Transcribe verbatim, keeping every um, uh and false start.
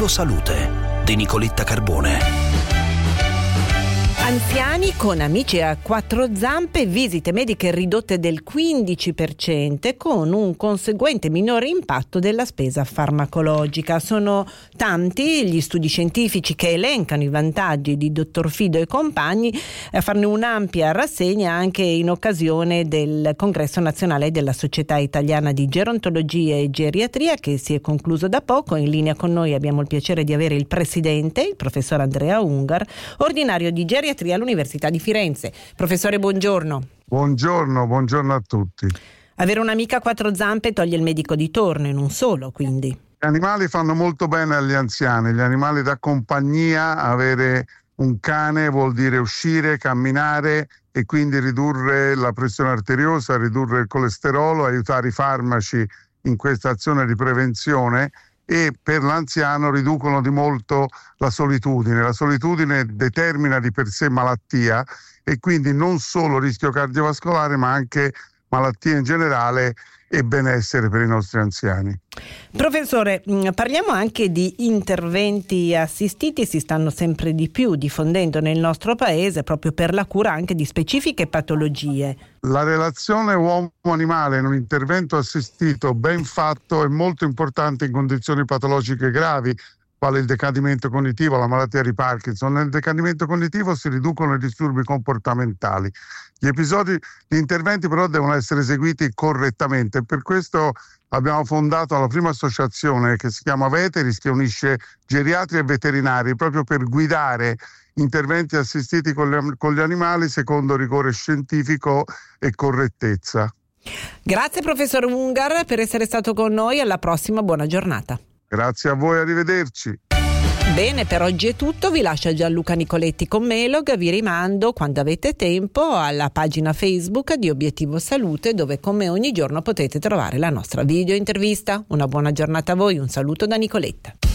Obiettivo Salute di Nicoletta Carbone. Anziani con amici a quattro zampe, visite mediche ridotte del quindici per cento con un conseguente minore impatto della spesa farmacologica. Sono tanti gli studi scientifici che elencano i vantaggi di dottor Fido e compagni, a farne un'ampia rassegna anche in occasione del Congresso Nazionale della Società Italiana di Gerontologia e Geriatria, che si è concluso da poco. In linea con noi abbiamo il piacere di avere il presidente, il professor Andrea Ungar, ordinario di Geriatria all'Università di Firenze. Professore, buongiorno. Buongiorno, buongiorno a tutti. Avere un'amica a quattro zampe toglie il medico di torno, e non solo, quindi. Gli animali fanno molto bene agli anziani, gli animali da compagnia. Avere un cane vuol dire uscire, camminare e quindi ridurre la pressione arteriosa, ridurre il colesterolo, aiutare i farmaci in questa azione di prevenzione. E per l'anziano riducono di molto la solitudine. La solitudine determina di per sé malattia e quindi non solo rischio cardiovascolare ma anche malattie in generale e benessere per i nostri anziani. Professore, parliamo anche di interventi assistiti. Si stanno sempre di più diffondendo nel nostro paese proprio per la cura anche di specifiche patologie. La relazione uomo-animale in un intervento assistito ben fatto è molto importante in condizioni patologiche gravi, quale il decadimento cognitivo, la malattia di Parkinson. Nel decadimento cognitivo si riducono i disturbi comportamentali. Gli episodi, gli interventi però devono essere eseguiti correttamente. Per questo abbiamo fondato la prima associazione che si chiama Veteris, che unisce geriatri e veterinari proprio per guidare interventi assistiti con gli, con gli animali secondo rigore scientifico e correttezza. Grazie professor Ungar per essere stato con noi. Alla prossima, buona giornata. Grazie a voi, arrivederci. Bene, per oggi è tutto. Vi lascia Gianluca Nicoletti con Melog. Vi rimando, quando avete tempo, alla pagina Facebook di Obiettivo Salute, dove come ogni giorno potete trovare la nostra video intervista. Una buona giornata a voi, un saluto da Nicoletta.